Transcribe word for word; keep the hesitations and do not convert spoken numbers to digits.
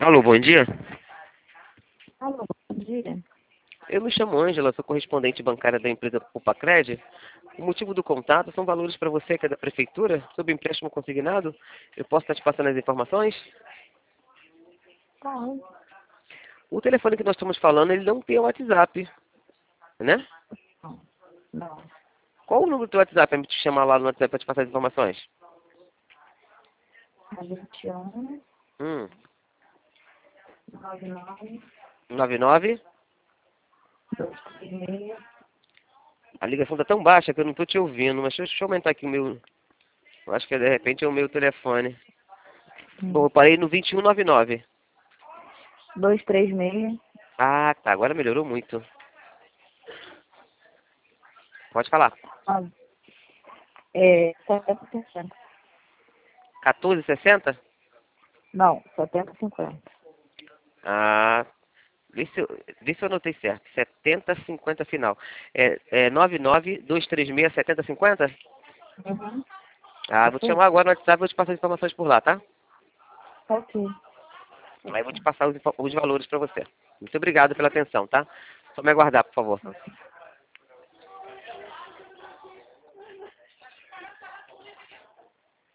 Alô, bom dia. Alô, bom dia. Eu me chamo Ângela, sou correspondente bancária da empresa Copacred. O motivo do contato são valores para você que é da prefeitura, sobre empréstimo consignado. Eu posso estar te passando as informações? Tá. O telefone que nós estamos falando, ele não tem o WhatsApp, né? Não, não. Qual o número do teu WhatsApp para me te chamar lá no WhatsApp para te passar as informações? A vinte e um, Hum, nove nove, nove nove. dois três seis. A ligação está tão baixa que eu não estou te ouvindo, mas deixa eu, deixa eu aumentar aqui o meu... Eu acho que de repente é o meu telefone. Bom, Hum. eu parei no vinte e um noventa e nove. dois três seis. Ah, tá, agora melhorou muito. Pode falar. Ah, é, setenta sessenta. quatorze sessenta? Não, setenta cinquenta. Ah, vê se eu, vê se eu anotei certo. setenta cinquenta final. É, é nove nove dois três seis setenta cinquenta? Uhum. Ah, vou te Isso aí. chamar agora no WhatsApp e vou te passar as informações por lá, tá? Ok. Aí eu vou te passar os, info- os valores para você. Muito obrigado pela atenção, tá? Só me aguardar, por favor.